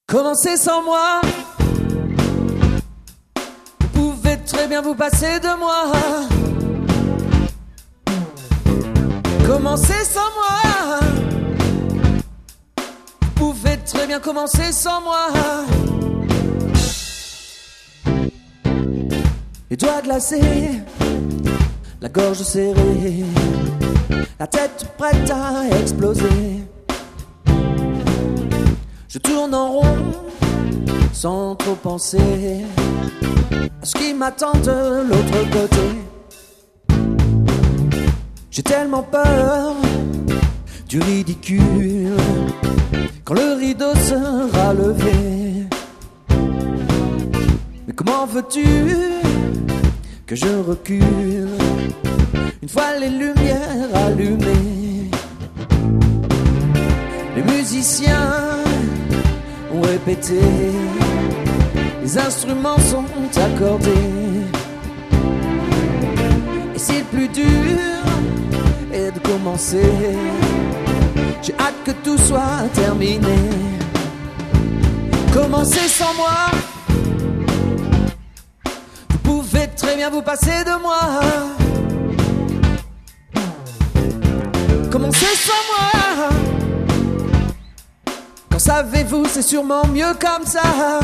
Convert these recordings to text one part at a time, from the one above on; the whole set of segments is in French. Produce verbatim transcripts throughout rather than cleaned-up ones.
Commencez sans moi. Vous pouvez très bien vous passer de moi. Commencez sans moi. Vous pouvez très bien commencer sans moi. Les doigts glacés, la gorge serrée, la tête prête à exploser. Je tourne en rond sans trop penser à ce qui m'attend de l'autre côté. J'ai tellement peur du ridicule quand le rideau sera levé. Mais comment veux-tu que je recule une fois les lumières allumées? Les musiciens ont répété, les instruments sont accordés. Et si le plus dur est de commencer, j'ai hâte que tout soit terminé. Commencez sans moi. Vous pouvez très bien vous passer de moi. Commencez sans moi. Quand savez-vous, c'est sûrement mieux comme ça.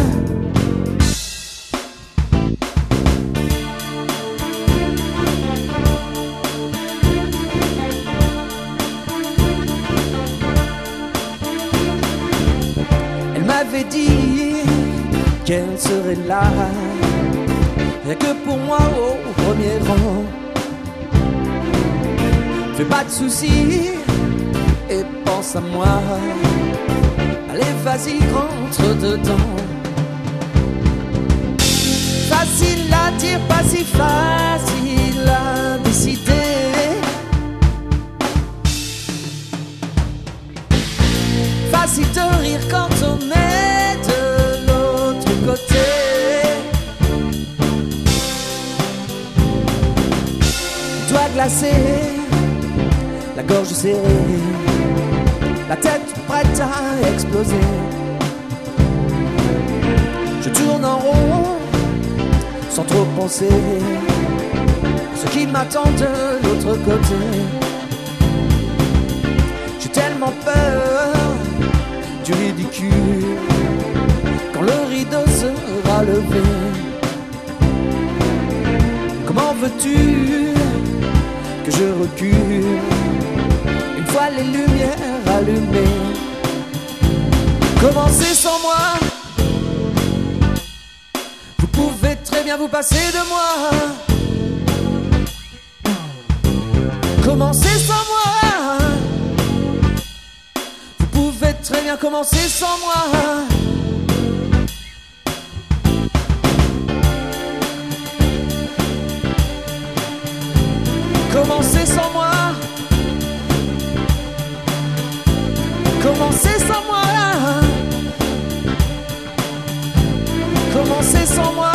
Elle m'avait dit qu'elle serait là, rien que pour moi au premier rang. Fais pas de soucis et pense à moi. Allez, vas-y, rentre dedans. Facile à dire, pas si facile à décider. Facile de rire quand on est de l'autre côté. Doigts glacés, la gorge serrée, la tête prête à exploser. Je tourne en rond sans trop penser à ce qui m'attend de l'autre côté. J'ai tellement peur du ridicule quand le rideau sera levé. Comment veux-tu que je recule une fois les lumières allumées? Commencez sans moi. Vous pouvez très bien vous passer de moi. Commencez sans moi. Vous pouvez très bien commencer sans moi. Commencez sans moi. Commencez sans moi. Commencez sans moi.